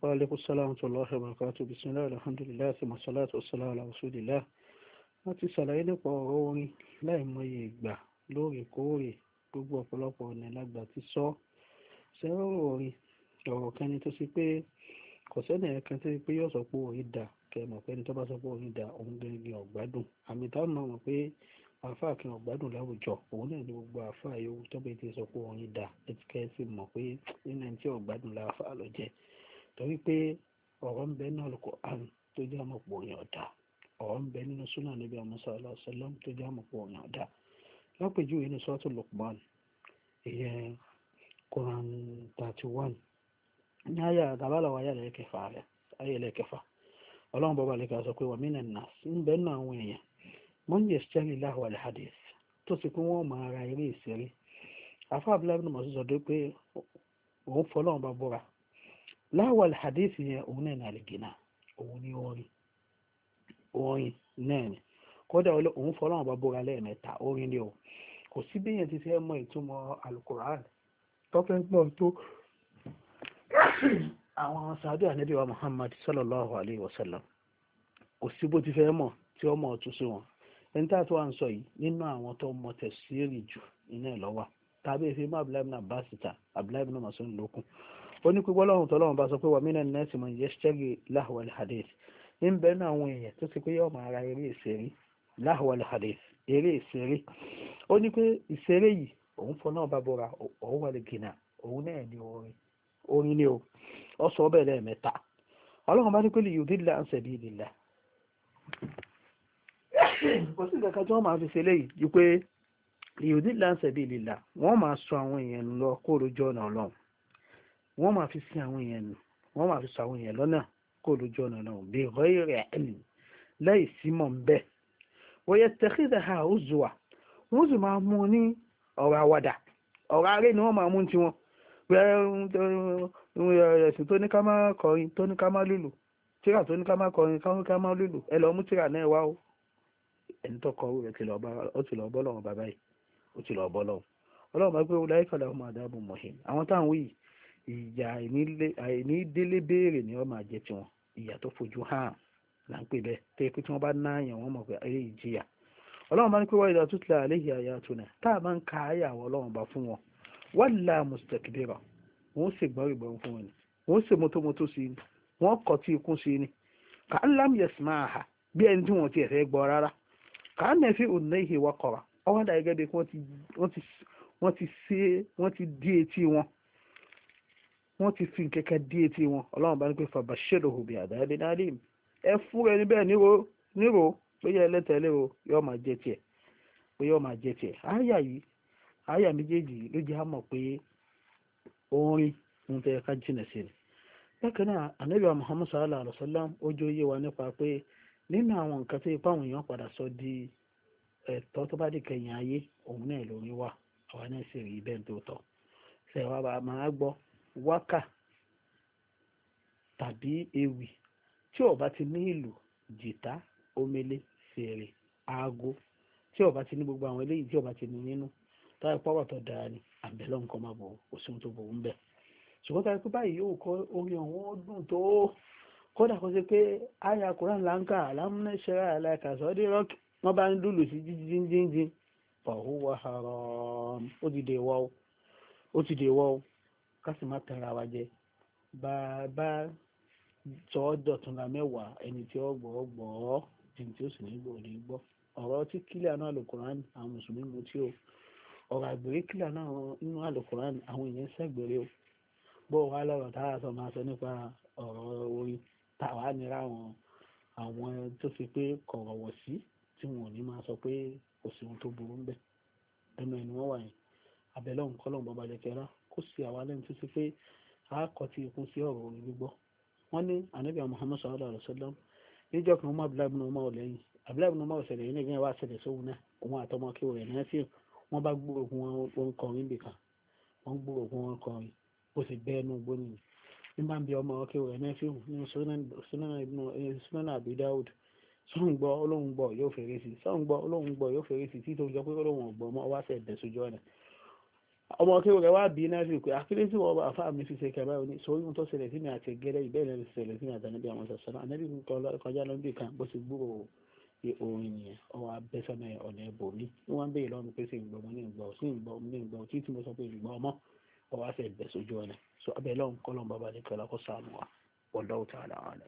وعليكم السلام ورحمة الله وبركاته. بسم الله الحمد لله ثم الصلاة والسلام على رسول الله. wọ́n ti ṣàlàyé nípa ọ̀rọ̀ orin láìmọye ìgbà lóòrèkóòrè gbogbo ọ̀pọ̀lọpọ̀ ọ̀nà lágbà ti sọ sẹ́rọ̀ orin ọ̀rọ̀ kan ni tó ṣe pé kò sẹ́nì ẹ̀kan tó ṣe pé yóò sọ pé orin dà kẹmọ̀ pé ẹni tó bá sọ pé orin dà òun gẹ́gẹ́ ọ̀gbádùn àmì táwọn mọ̀ pé àáfàá kan ọ̀gbádùn láwùjọ òun náà ni gbogbo àáfàá yòówù tó bẹ́ẹ̀ ti sọ pé orin dà ẹtìkẹ́ sì mọ̀ pé nínú ẹni tí ọ̀gbádùn láàfàá lọ jẹ́ torí pé ọ̀rọ̀ ń bẹ nínú Al-Qur'an tó jẹ́ àmọ̀ pé orin ọ̀dà ọ̀rọ̀ ń bẹ nínú súnà Nábì Muhammad sallallahu alaihi wasallam tó jẹ́ àmọ̀ pé orin ọ̀dà lápèjúwe ní Suratul Luqman ìyẹn Quran 31 ní àyà àtàbálàwọ̀ ayà lẹ́kẹfà rẹ̀ ayà lẹ́kẹfà ọlọ́run bọ́bá lẹ́kẹfà sọ pé wa minan nas ń bẹ nínú àwọn èèyàn man yashtari lahwa al-hadith tó sì pé wọ́n máa ra eré ìṣeré afá Abdullahi ibn Mas'ud sọ pé òun fọlọ́run bá búra lahwa al-hadith yẹn òun náà ní àlìgínà òun ní orin náà ni kódà òun fọlọ́run bá búra lẹ́ẹ̀mẹ́ta orin ni o kò sí bí yẹn ti fẹ́ mọ ìtumọ̀ Al-Qur'an tó fẹ́ gbọ́ tó àwọn sàádé ànábì wa Muhammad sallallahu alayhi wa sallam kò sí bó ti fẹ́ mọ̀ tí ó mọ̀ ọ̀tún sí wọn ẹni tá a tó wà ń sọ yìí nínú àwọn tó mọ tẹ̀síìrì jù iná ẹ̀ lọ́wọ́ tàbí ìfẹ́ mọ́ Abdullahi ibn Abbas ta Abdullahi ibn Mas'ud lókun ó ní pípọ́ lọ́run tọ́lọ́run bá sọ pé wa minan nasi man yashtari lahwa al-hadith ń bẹ náà àwọn èèyàn tó ti pé yóò máa ra eré ìṣeré lahwa al-hadith eré ìṣeré ó ní pé ìṣeré yìí òun fọ náà bá bọ́ra òun wà lè gìnà òun náà ní orin ni o ọ sọ bẹ́ẹ̀ lẹ́ẹ̀mẹ́ta ọlọ́run bá ní pé liyudilla an sabilillah kò sí nǹkan tí wọ́n máa fi ṣe léyìí ju pé liyudilla an sabilillah wọ́n máa sọ àwọn èèyàn lọ kó lójú ọ̀nà ọlọ́run wọ́n máa fi sin àwọn èèyàn nù wọ́n máa fi sọ àwọn èèyàn lọ́nà kó lójú ọ̀nà ọlọ́run bi ghayri ilm láì sí mọ̀ ń bẹ́ẹ̀ wa yattakhidhaha huzwa wọ́n sì máa mú ní ọ̀rọ̀ àwàdà ọ̀rọ̀ aré ni wọ́n máa mú tí wọ́n ẹ̀sìn tó ní ká máa kọrin tó ní ká máa lùlù tíra tó ní ká máa kọrin ká máa lùlù ẹ lọ mú tíra náà wá o ẹni tó kọ rẹ̀ ó ti lọ bọ́ lọ́wọ́ bàbá yìí ó ti lọ bọ́ lọ́wọ́ ọlọ́run bá gbé ulaika lahum adhabun muhin àwọn táwọn wí ìyà àìní délé béèrè ni wọ́n máa jẹ tiwọn ìyà tó fojú hàn là ń pè bẹ́ẹ̀ tó yẹ pé tí wọ́n bá náàyàn wọ́n mọ̀ pé ayé ìjìyà ọlọ́run bá ní pé wa idha tutla alayhi ayatuna tá a bá ń ka àyàwó ọlọ́run bá fún wọn walla mustakbira wọ́n sì gbọ́ ìgbọ́n fún wọn ni wọ́n sì mọ́tòmọ́tò sí ni wọ́n kọ́ tí ikún sí ni ka'an lam yasma'ha bí ẹni tí wọ́n ti ẹ̀fẹ́ gbọ́ rárá ka'anna fi udhnayhi waqara ọwọ́n dà gẹ́gẹ́ bí wọ́n ti dí etí wọn wọ́n ti fi kẹ́kẹ́ dí etí wọn ọlọ́run bá ní pé fabashshirhu bi'adhabin alim ẹ fún ẹni bẹ́ẹ̀ nírò pé yẹ ẹlẹ́tẹ̀ẹ́lẹ́ o yóò máa jẹ tiẹ̀ àyà méjèèjì ló jẹ́ àmọ̀ pé orin ń fẹ́ ká jìnà sí ni bákan náà ànábì Muhammad sallallahu alaihi wasallam ó jẹ́ òye wa nípa pé nínú àwọn nǹkan tó ipá àwọn èèyàn padà sọ di ẹ̀tọ́ tó bá di kẹyìn ayé òun náà lórí wà àwa náà sì rí bẹ́ẹ̀ tó tọ́ ṣe wá bá máa gbọ́ wákà tàbí ewì tí ó bá ti ní ìlù jìtá omele fèrè aago tí ó bá ti ní gbogbo àwọn eléyìí tí ó bá ti ní nínú táyà pọ́wọ́ tó dáa ni àbẹ̀lọ́ nǹkan máa bọ̀ òsùn tó bọ̀ ń bẹ̀ ṣùgbọ́n táyà pé báyìí yóò kọ́ orin ọ̀hún ó dùn tó kódà kó ṣe pé àyà Kùránì láǹkà alámúnẹ́ṣẹ́rà aláìkàṣọ́ dé rọ́ọ̀kì wọ́n bá ń lùlù sí jíjíjíjín fahuwa haram ó ti dèwọ́ o ká sì má tẹ̀ra wa jẹ bá sọ ọ́ dọ̀túnla mẹ́wàá ẹni tí ó gbọ́ ẹni tí ó sì ní gbọ́ ní gbọ́ ọ̀rọ̀ tí kílíà náà Al-Qur'an àwọn mùsùlùmí mú tí ó ọ̀rọ̀ àgbèrè kílíà náà nínú Al-Qur'an àwọn èèyàn sẹ́gbèrè o bó wà lọ́rọ̀ tá a sọ máa sọ nípa ọ̀rọ̀ orin tàwa nira àwọn tó fi pé kọ̀rọ̀wọ̀ sí tí wọn ò ní máa sọ pé kò sí ohun tó burú ń bẹ̀ ẹnu ẹni wọ́n wà yẹn abẹ́lẹ́ òǹkọ́lọ̀ bàbá jẹkẹrà kó sí àwa lẹ́nu tó ti pé a kọ́ ti ikún sí ọ̀rọ̀ orin gbígbọ́ wọ́n ní ànábì Muhammad sallallahu alaihi wasallam níjọ́ kan wọ́n Abdullahi ibn Umar lẹ́yìn Abdullahi ibn Umar ṣẹlẹ̀ yìí nígbà wá ṣẹlẹ̀ sóhun náà òun àtọmọ kí rẹ̀ náà sí wọ́n bá gbúrò fún wọn kọrin bìkan wọ́n gbúrò fún wọn kọrin ó sì bẹ́ẹ̀ nù gbóni ní bá ń bí ọmọ kí rẹ̀ náà sí ní Sunan Abi Dawud sọ́hun gbọ́ olóhùn gbọ́ yóò fèrè sí sọ́hun gbọ́ olóhùn gbọ́ yóò fèrè sí títí ó jọ pé olóhùn ọ̀gbọ́ ọmọ wá sẹ̀ bẹ̀ sójú ọ̀nà ọmọ kéwòn rẹ̀ wá bí náà rí pé akílé tí wọ́n bá fáà mi fi ṣe kẹ̀bá òní sórí ohun tó ṣẹlẹ̀ sí mi àti gẹ́rẹ́ ìbẹ́ẹ̀rẹ̀ ṣẹlẹ̀ sí mi àtàníbí àwọn sọ̀sọ́nà ànábì kọjá lọ́dún kan bó ti gbúrò orin nìyẹn ọwọ́ abẹ́sọ́nà ọ̀nà ẹ̀bọ̀ mi ní wọ́n ń béèrè lọ́rùn pé sí ìgbọ́ mo ní ìgbọ́ sí ìgbọ́ mo ní ìgbọ́ tí mo sọ pé ìgbọ́ ọmọ ọwọ́ àṣẹ ìbẹ̀ sójú ọ̀nà so abẹ́ lọ́run kọ́lọ́n bàbá ní kọlá kó sànù wa wallahu ta'ala a'lam.